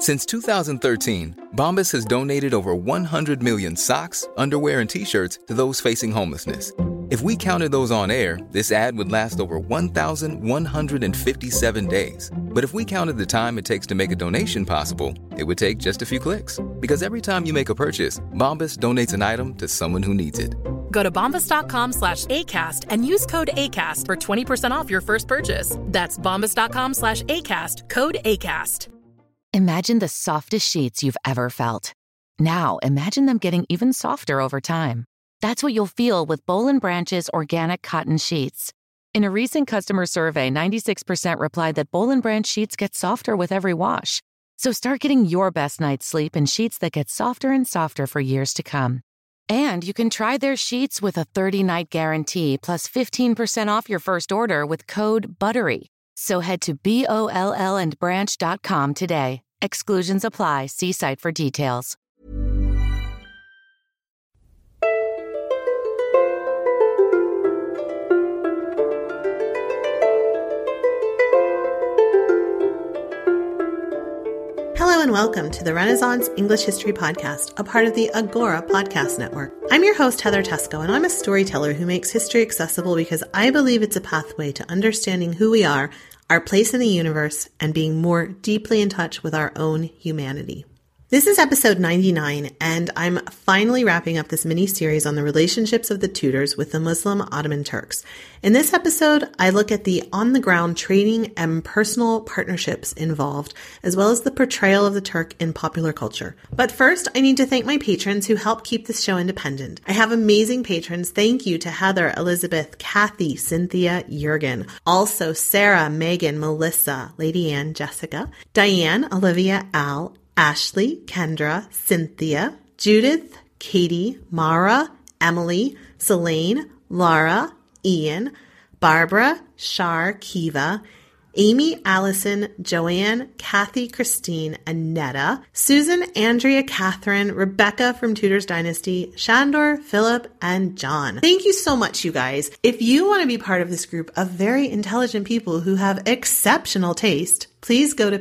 Since 2013, Bombas has donated over 100 million socks, underwear, and T-shirts to those facing homelessness. If we counted those on air, this ad would last over 1,157 days. But if we counted the time it takes to make a donation possible, it would take just a few clicks. Because every time you make a purchase, Bombas donates an item to someone who needs it. Go to bombas.com/ACAST and use code ACAST for 20% off your first purchase. That's bombas.com/ACAST, code ACAST. Imagine the softest sheets you've ever felt. Now, imagine them getting even softer over time. That's what you'll feel with Boll & Branch's organic cotton sheets. In a recent customer survey, 96% replied that Boll & Branch sheets get softer with every wash. So start getting your best night's sleep in sheets that get softer and softer for years to come. And you can try their sheets with a 30-night guarantee plus 15% off your first order with code BUTTERY. So head to BOLLandbranch.com today. Exclusions apply. See site for details. Hello and welcome to the Renaissance English History Podcast, a part of the Agora Podcast Network. I'm your host, Heather Teysko, and I'm a storyteller who makes history accessible because I believe it's a pathway to understanding who we are, our place in the universe, and being more deeply in touch with our own humanity. This is episode 99, and I'm finally wrapping up this mini-series on the relationships of the Tudors with the Muslim Ottoman Turks. In this episode, I look at the on-the-ground trading and personal partnerships involved, as well as the portrayal of the Turk in popular culture. But first, I need to thank my patrons who help keep this show independent. I have amazing patrons. Thank you to Heather, Elizabeth, Kathy, Cynthia, Jurgen. Also, Sarah, Megan, Melissa, Lady Ann, Jessica, Diane, Olivia, Al, Ashley, Kendra, Cynthia, Judith, Katie, Mara, Emily, Selene, Laura, Ian, Barbara, Shar, Kiva, Amy, Allison, Joanne, Kathy, Christine, Annetta, Susan, Andrea, Catherine, Rebecca from Tudors Dynasty, Shandor, Philip, and John. Thank you so much, you guys. If you want to be part of this group of very intelligent people who have exceptional taste, please go to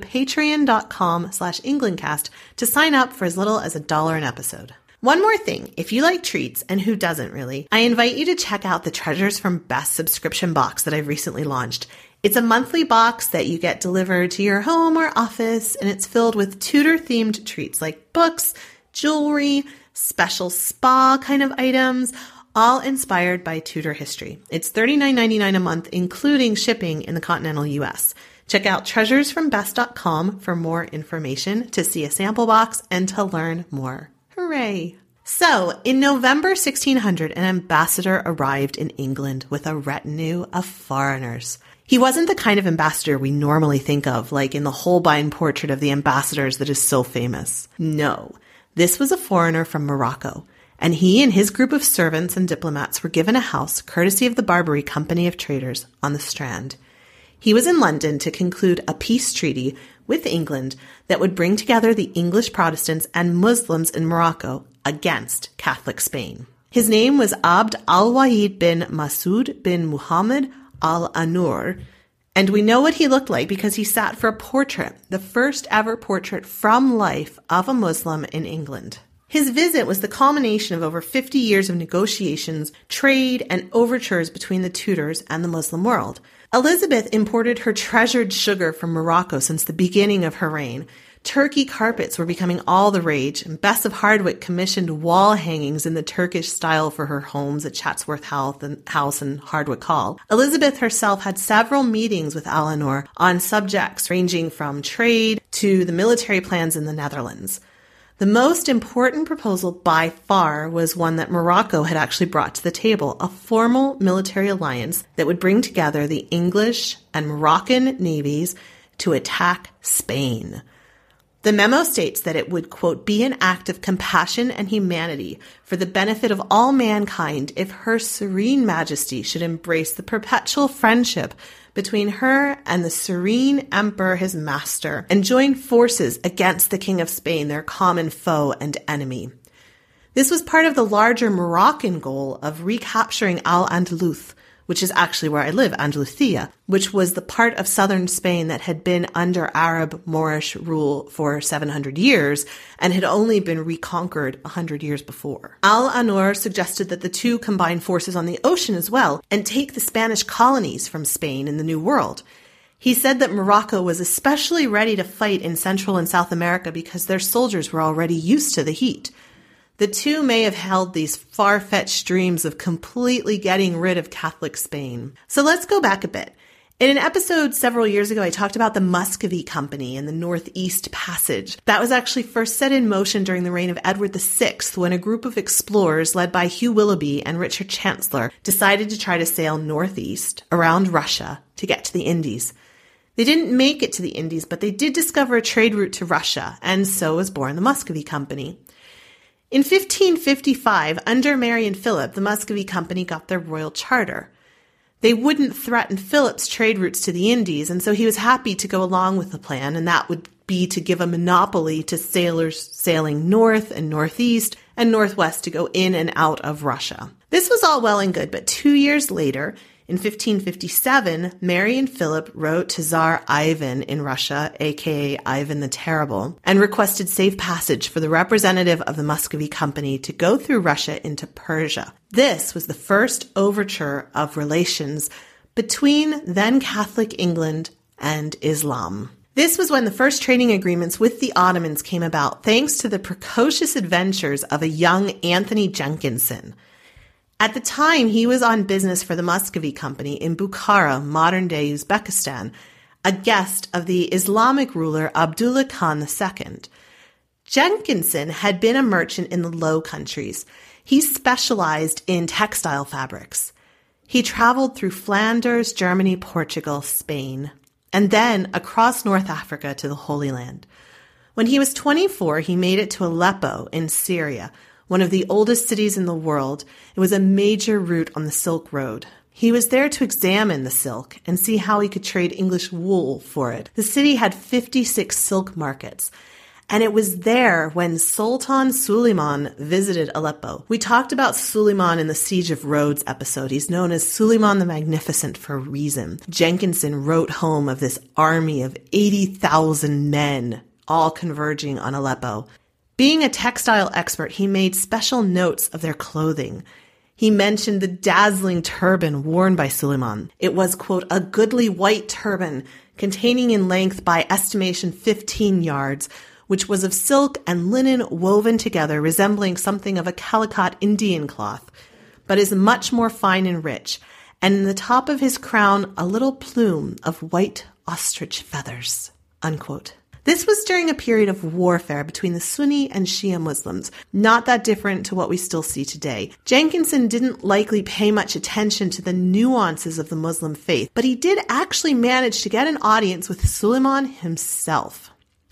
patreon.com/Englandcast to sign up for as little as $1 an episode. One more thing, if you like treats, and who doesn't really, I invite you to check out the Treasures from Best subscription box that I've recently launched. It's a monthly box that you get delivered to your home or office, and it's filled with Tudor-themed treats like books, jewelry, special spa kind of items, all inspired by Tudor history. It's $39.99 a month, including shipping in the continental US. Check out treasuresfrombest.com for more information, to see a sample box, and to learn more. Hooray! So, in November 1600, an ambassador arrived in England with a retinue of foreigners. He wasn't the kind of ambassador we normally think of, like in the Holbein portrait of the ambassadors that is so famous. No, this was a foreigner from Morocco, and he and his group of servants and diplomats were given a house courtesy of the Barbary Company of Traders on the Strand. He was in London to conclude a peace treaty with England that would bring together the English Protestants and Muslims in Morocco against Catholic Spain. His name was Abd al-Wahid bin Masoud bin Muhammad al-Anur, and we know what he looked like because he sat for a portrait, the first ever portrait from life of a Muslim in England. His visit was the culmination of over 50 years of negotiations, trade, and overtures between the Tudors and the Muslim world. Elizabeth imported her treasured sugar from Morocco since the beginning of her reign. Turkey carpets were becoming all the rage, and Bess of Hardwick commissioned wall hangings in the Turkish style for her homes at Chatsworth House and Hardwick Hall. Elizabeth herself had several meetings with Al-Anur on subjects ranging from trade to the military plans in the Netherlands. The most important proposal by far was one that Morocco had actually brought to the table, a formal military alliance that would bring together the English and Moroccan navies to attack Spain. The memo states that it would, quote, be an act of compassion and humanity for the benefit of all mankind if Her Serene Majesty should embrace the perpetual friendship between her and the Serene Emperor, his master, and join forces against the King of Spain, their common foe and enemy. This was part of the larger Moroccan goal of recapturing Al-Andalus, which is actually where I live, Andalusia, which was the part of southern Spain that had been under Arab Moorish rule for 700 years and had only been reconquered 100 years before. Al-Anur suggested that the two combine forces on the ocean as well and take the Spanish colonies from Spain in the New World. He said that Morocco was especially ready to fight in Central and South America because their soldiers were already used to the heat. The two may have held these far-fetched dreams of completely getting rid of Catholic Spain. So let's go back a bit. In an episode several years ago, I talked about the Muscovy Company and the Northeast Passage. That was actually first set in motion during the reign of Edward VI, when a group of explorers led by Hugh Willoughby and Richard Chancellor decided to try to sail northeast around Russia to get to the Indies. They didn't make it to the Indies, but they did discover a trade route to Russia, and so was born the Muscovy Company. In 1555, under Mary and Philip, the Muscovy Company got their royal charter. They wouldn't threaten Philip's trade routes to the Indies, and so he was happy to go along with the plan, and that would be to give a monopoly to sailors sailing north and northeast and northwest to go in and out of Russia. This was all well and good, but 2 years later, in 1557, Mary and Philip wrote to Tsar Ivan in Russia, aka Ivan the Terrible, and requested safe passage for the representative of the Muscovy Company to go through Russia into Persia. This was the first overture of relations between then Catholic England and Islam. This was when the first trading agreements with the Ottomans came about, thanks to the precocious adventures of a young Anthony Jenkinson. At the time, he was on business for the Muscovy Company in Bukhara, modern-day Uzbekistan, a guest of the Islamic ruler Abdullah Khan II. Jenkinson had been a merchant in the Low Countries. He specialized in textile fabrics. He traveled through Flanders, Germany, Portugal, Spain, and then across North Africa to the Holy Land. When he was 24, he made it to Aleppo in Syria, one of the oldest cities in the world. It was a major route on the Silk Road. He was there to examine the silk and see how he could trade English wool for it. The city had 56 silk markets, and it was there when Sultan Suleiman visited Aleppo. We talked about Suleiman in the Siege of Rhodes episode. He's known as Suleiman the Magnificent for a reason. Jenkinson wrote home of this army of 80,000 men, all converging on Aleppo. Being a textile expert, he made special notes of their clothing. He mentioned the dazzling turban worn by Suleiman. It was, quote, a goodly white turban containing in length by estimation 15 yards, which was of silk and linen woven together, resembling something of a calicut Indian cloth, but is much more fine and rich, and in the top of his crown a little plume of white ostrich feathers, unquote. This was during a period of warfare between the Sunni and Shia Muslims, not that different to what we still see today. Jenkinson didn't likely pay much attention to the nuances of the Muslim faith, but he did actually manage to get an audience with Suleiman himself.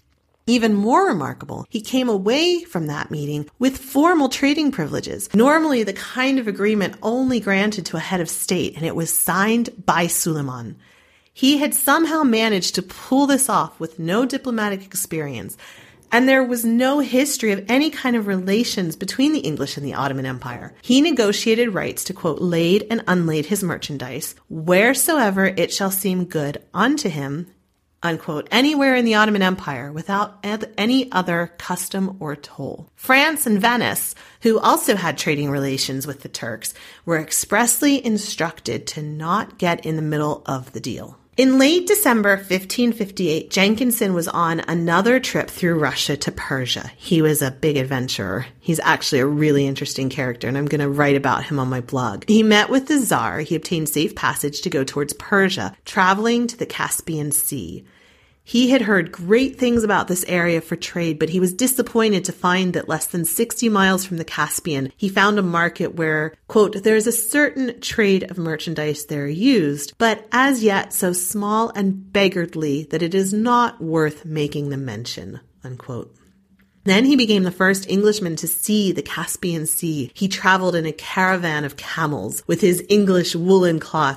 Even more remarkable, he came away from that meeting with formal trading privileges, normally the kind of agreement only granted to a head of state, and it was signed by Suleiman. He had somehow managed to pull this off with no diplomatic experience, and there was no history of any kind of relations between the English and the Ottoman Empire. He negotiated rights to, quote, lade and unlade his merchandise, wheresoever it shall seem good unto him, unquote, anywhere in the Ottoman Empire without any other custom or toll. France and Venice, who also had trading relations with the Turks, were expressly instructed to not get in the middle of the deal. In late December 1558, Jenkinson was on another trip through Russia to Persia. He was a big adventurer. He's actually a really interesting character, and I'm going to write about him on my blog. He met with the Tsar. He obtained safe passage to go towards Persia, traveling to the Caspian Sea. He had heard great things about this area for trade, but he was disappointed to find that less than 60 miles from the Caspian, he found a market where, quote, there is a certain trade of merchandise there used, but as yet so small and beggarly that it is not worth making the mention, unquote. Then he became the first Englishman to see the Caspian Sea. He traveled in a caravan of camels with his English woolen cloth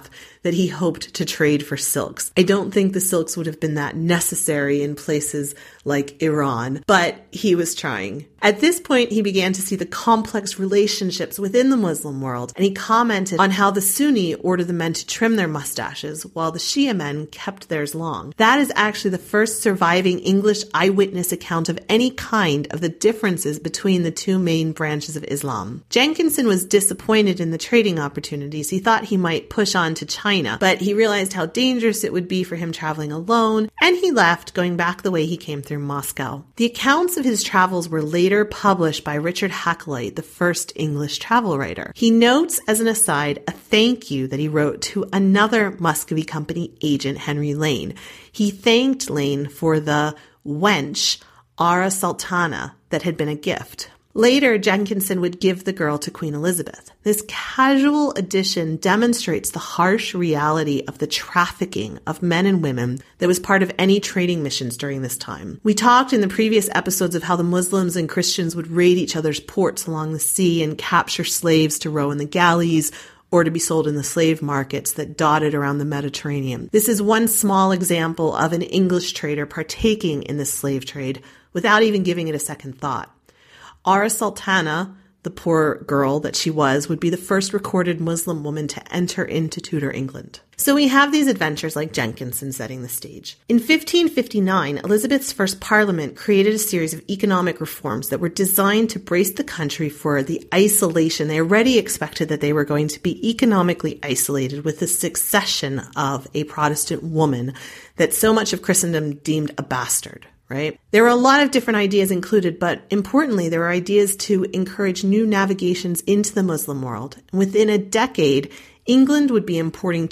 that he hoped to trade for silks. I don't think the silks would have been that necessary in places like Iran, but he was trying. At this point, he began to see the complex relationships within the Muslim world, and he commented on how the Sunni ordered the men to trim their mustaches while the Shia men kept theirs long. That is actually the first surviving English eyewitness account of any kind of the differences between the two main branches of Islam. Jenkinson was disappointed in the trading opportunities. He thought he might push on to China, but he realized how dangerous it would be for him traveling alone, and he left, going back the way he came through Moscow. The accounts of his travels were later published by Richard Hakluyt, the first English travel writer. He notes, as an aside, a thank you that he wrote to another Muscovy Company agent, Henry Lane. He thanked Lane for the wench, Ara Sultana, that had been a gift. Later, Jenkinson would give the girl to Queen Elizabeth. This casual addition demonstrates the harsh reality of the trafficking of men and women that was part of any trading missions during this time. We talked in the previous episodes of how the Muslims and Christians would raid each other's ports along the sea and capture slaves to row in the galleys or to be sold in the slave markets that dotted around the Mediterranean. This is one small example of an English trader partaking in this slave trade without even giving it a second thought. Ara Sultana, the poor girl that she was, would be the first recorded Muslim woman to enter into Tudor England. So we have these adventures like Jenkinson setting the stage. In 1559, Elizabeth's first parliament created a series of economic reforms that were designed to brace the country for the isolation. They already expected that they were going to be economically isolated with the succession of a Protestant woman that so much of Christendom deemed a bastard. Right? There were a lot of different ideas included, but importantly, there were ideas to encourage new navigations into the Muslim world. Within a decade, England would be importing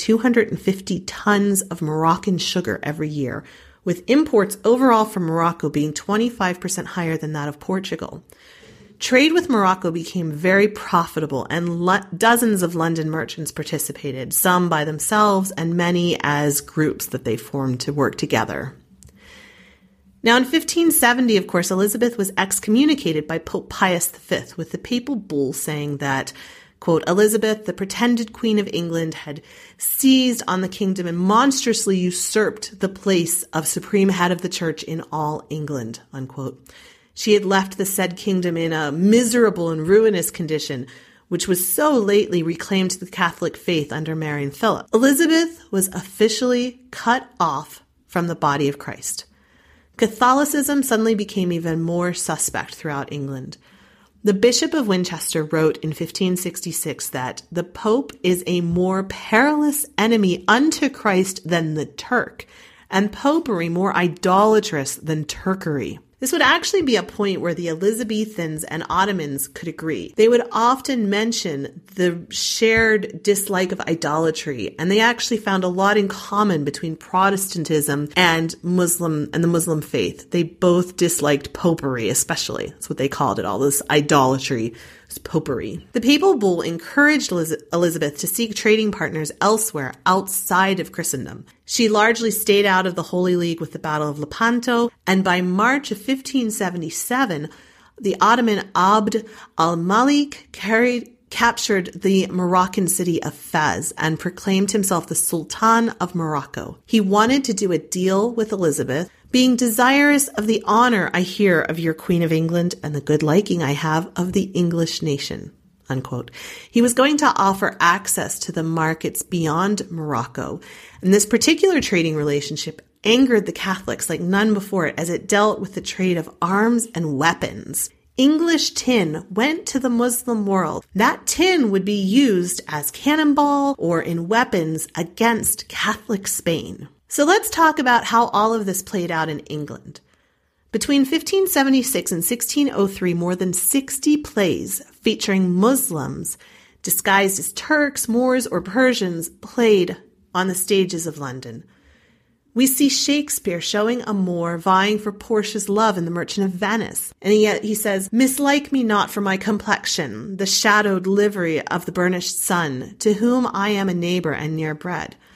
250 tons of Moroccan sugar every year, with imports overall from Morocco being 25% higher than that of Portugal. Trade with Morocco became very profitable, and dozens of London merchants participated, some by themselves and many as groups that they formed to work together. Now, in 1570, of course, Elizabeth was excommunicated by Pope Pius V with the papal bull saying that, quote, Elizabeth, the pretended Queen of England, had seized on the kingdom and monstrously usurped the place of supreme head of the church in all England, unquote. She had left the said kingdom in a miserable and ruinous condition, which was so lately reclaimed to the Catholic faith under Mary and Philip. Elizabeth was officially cut off from the body of Christ. Catholicism suddenly became even more suspect throughout England. The Bishop of Winchester wrote in 1566 that the Pope is a more perilous enemy unto Christ than the Turk, and popery more idolatrous than Turkery. This would actually be a point where the Elizabethans and Ottomans could agree. They would often mention the shared dislike of idolatry, and they actually found a lot in common between Protestantism and the Muslim faith. They both disliked popery, especially. That's what they called it, all this idolatry. Popery. The papal bull encouraged Elizabeth to seek trading partners elsewhere outside of Christendom. She largely stayed out of the Holy League with the Battle of Lepanto, and by March of 1577, the Ottoman Abd al-Malik captured the Moroccan city of Fez and proclaimed himself the Sultan of Morocco. He wanted to do a deal with Elizabeth, being desirous of the honor I hear of your Queen of England and the good liking I have of the English nation, unquote. He was going to offer access to the markets beyond Morocco, and this particular trading relationship angered the Catholics like none before it, as it dealt with the trade of arms and weapons. English tin went to the Muslim world. That tin would be used as cannonball or in weapons against Catholic Spain. So let's talk about how all of this played out in England. Between 1576 and 1603, more than 60 plays featuring Muslims disguised as Turks, Moors, or Persians played on the stages of London. We see Shakespeare showing a Moor vying for Portia's love in The Merchant of Venice. And yet he says, "Mislike me not for my complexion, the shadowed livery of the burnished sun, to whom I am a neighbor and near bred."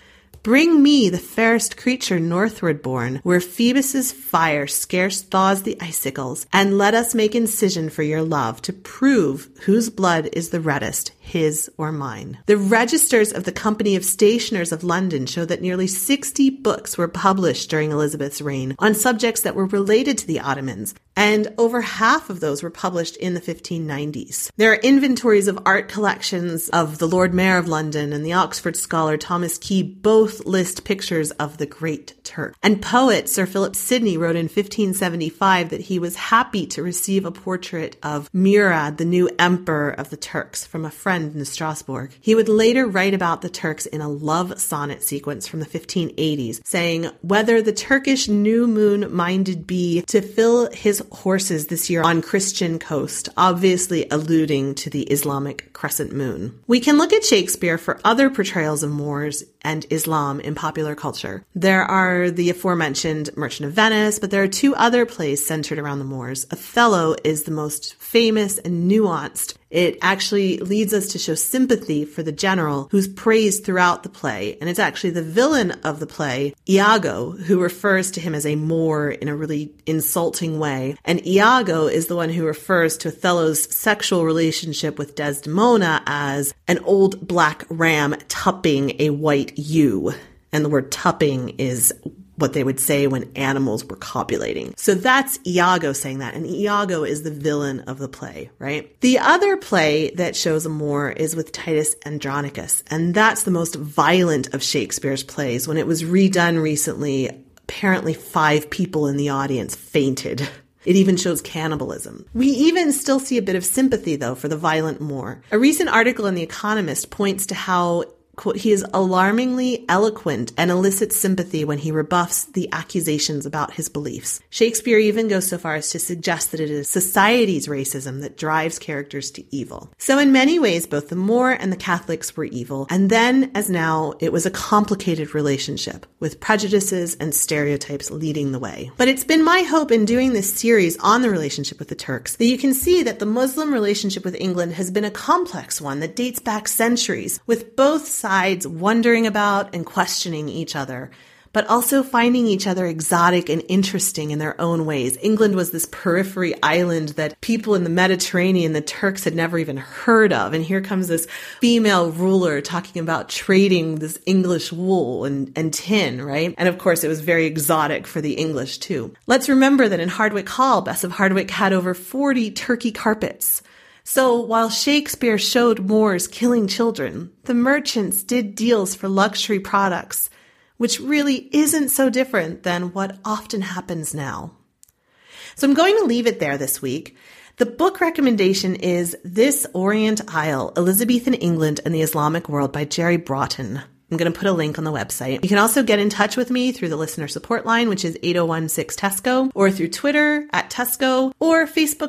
Bring me the fairest creature northward born, where Phoebus's fire scarce thaws the icicles, and let us make incision for your love to prove whose blood is the reddest, his or mine. The registers of the Company of Stationers of London show that nearly 60 books were published during Elizabeth's reign on subjects that were related to the Ottomans, and over half of those were published in the 1590s. There are inventories of art collections of the Lord Mayor of London and the Oxford scholar Thomas Key both list pictures of the Great Turk. And poet Sir Philip Sidney wrote in 1575 that he was happy to receive a portrait of Murad, the new emperor of the Turks, from a friend in Strasbourg. He would later write about the Turks in a love sonnet sequence from the 1580s, saying, "Whether the Turkish new moon minded be to fill his horses this year on Christian coast," obviously alluding to the Islamic crescent moon. We can look at Shakespeare for other portrayals of Moors and Islam in popular culture. There are the aforementioned Merchant of Venice, but there are two other plays centered around the Moors. Othello is the most famous and nuanced. It actually leads us to show sympathy for the general who's praised throughout the play. And it's actually the villain of the play, Iago, who refers to him as a Moor in a really insulting way. And Iago is the one who refers to Othello's sexual relationship with Desdemona as an old black ram tupping a white ewe. And the word tupping is what they would say when animals were copulating. So that's Iago saying that, and Iago is the villain of the play, right? The other play that shows a Moor is with Titus Andronicus, and that's the most violent of Shakespeare's plays. When it was redone recently, apparently 5 people in the audience fainted. It even shows cannibalism. We even still see a bit of sympathy, though, for the violent Moor. A recent article in The Economist points to how, quote, he is alarmingly eloquent and elicits sympathy when he rebuffs the accusations about his beliefs. Shakespeare even goes so far as to suggest that it is society's racism that drives characters to evil. So in many ways, both the Moor and the Catholics were evil. And then, as now, it was a complicated relationship with prejudices and stereotypes leading the way. But it's been my hope in doing this series on the relationship with the Turks that you can see that the Muslim relationship with England has been a complex one that dates back centuries, with both sides wondering about and questioning each other, but also finding each other exotic and interesting in their own ways. England was this periphery island that people in the Mediterranean, the Turks, had never even heard of. And here comes this female ruler talking about trading this English wool and tin, right? And of course, it was very exotic for the English too. Let's remember that in Hardwicke Hall, Bess of Hardwicke had over 40 Turkey carpets. So while Shakespeare showed Moors killing children, the merchants did deals for luxury products, which really isn't so different than what often happens now. So I'm going to leave it there this week. The book recommendation is This Orient Isle, Elizabethan England and the Islamic World by Jerry Broughton. I'm going to put a link on the website. You can also get in touch with me through the listener support line, which is 8016-TESCO, or through Twitter @TESCO, or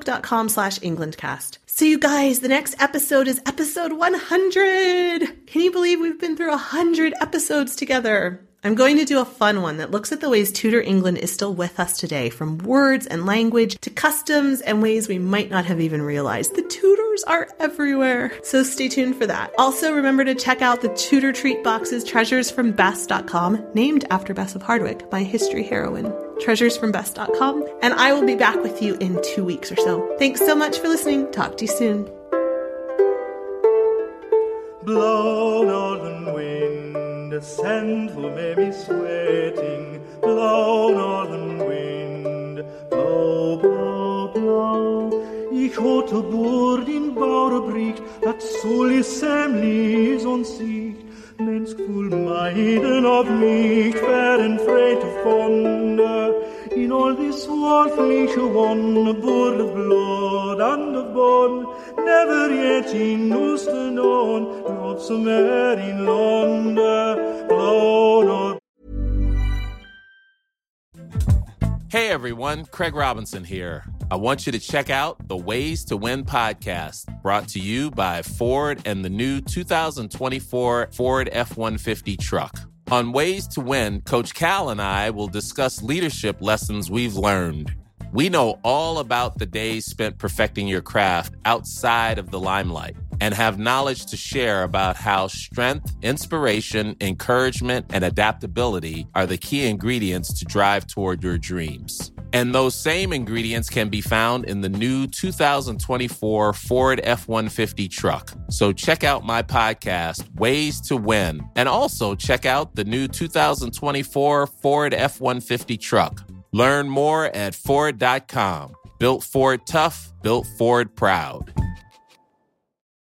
Facebook.com/EnglandCast. So you guys, the next episode is episode 100. Can you believe we've been through 100 episodes together? I'm going to do a fun one that looks at the ways Tudor England is still with us today, from words and language to customs and ways we might not have even realized. The Tudors are everywhere. So stay tuned for that. Also, remember to check out the Tudor treat boxes, treasuresfrombess.com, named after Bess of Hardwicke, my history heroine. treasuresfrombess.com. And I will be back with you in 2 weeks or so. Thanks so much for listening. Talk to you soon. Blow, northern wind, ascend who may be sweating. Blow, northern wind, blow, blow, blow. Ich hatte bord in Bauerbricht, at solis semlis on sicht. Menneskfull meiden of nicht, wären freit of wonder. In all this worldliche wonder, born of blood and of bone, never yet in Uster known, love somewhere in London, blown or. Hey everyone, Craig Robinson here. I want you to check out the Ways to Win podcast, brought to you by Ford and the new 2024 Ford F-150 truck. On Ways to Win, Coach Cal and I will discuss leadership lessons we've learned. We know all about the days spent perfecting your craft outside of the limelight. and have knowledge to share about how strength, inspiration, encouragement, and adaptability are the key ingredients to drive toward your dreams. And those same ingredients can be found in the new 2024 Ford F-150 truck. So check out my podcast, Ways to Win, and also check out the new 2024 Ford F-150 truck. Learn more at Ford.com. Built Ford tough, built Ford proud.